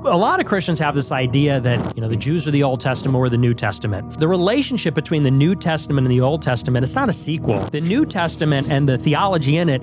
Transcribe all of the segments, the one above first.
A lot of Christians have this idea that, the Jews are the Old Testament or the New Testament. The relationship between the New Testament and the Old Testament, it's not a sequel. The New Testament and the theology in it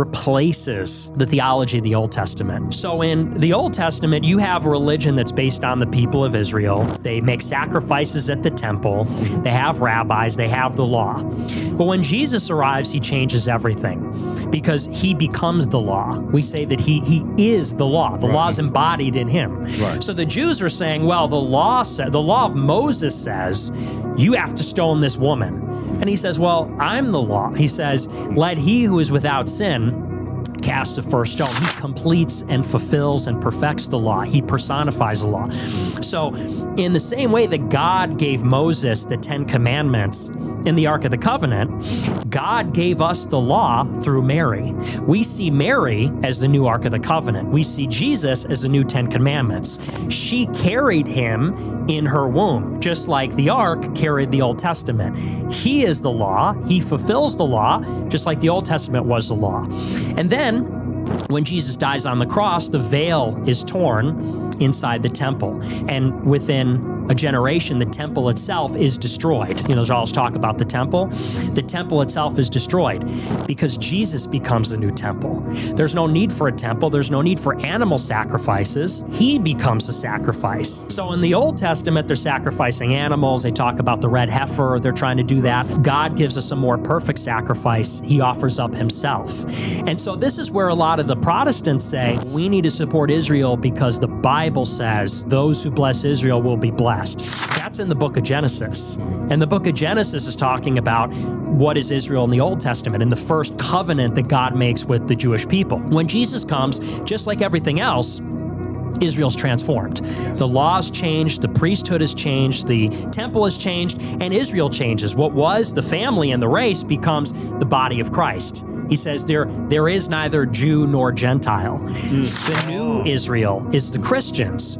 replaces the theology of the Old Testament. So in the Old Testament, you have a religion that's based on the people of Israel. They make sacrifices at the temple. They have rabbis. They have the law. But when Jesus arrives, he changes everything because he becomes the law. We say that he is the law. The law is embodied in him. Right. So the Jews are saying, well, the law of Moses says you have to stone this woman. And he says, well, I'm the law. He says, let he who is without sin cast the first stone. He completes and fulfills and perfects the law. He personifies the law. So in the same way that God gave Moses the 10 Commandments in the Ark of the Covenant, God gave us the law through Mary. We see Mary as the new Ark of the Covenant. We see Jesus as the new 10 Commandments. She carried him in her womb, just like the Ark carried the Old Testament. He is the law. He fulfills the law, just like the Old Testament was the law. And then, when Jesus dies on the cross, the veil is torn inside the temple. And within a generation, the temple itself is destroyed. There's always talk about the temple. The temple itself is destroyed because Jesus becomes the new temple. There's no need for a temple. There's no need for animal sacrifices. He becomes the sacrifice. So in the Old Testament, they're sacrificing animals. They talk about the red heifer. They're trying to do that. God gives us a more perfect sacrifice. He offers up himself. And so this is where a lot of the Protestants say, we need to support Israel because the Bible says those who bless Israel will be blessed. That's in the book of Genesis. And the book of Genesis is talking about what is Israel in the Old Testament and the first covenant that God makes with the Jewish people. When Jesus comes, just like everything else, Israel's transformed. The law's changed, the priesthood has changed, the temple has changed, and Israel changes. What was the family and the race becomes the body of Christ. He says there is neither Jew nor Gentile. The new Israel is the Christians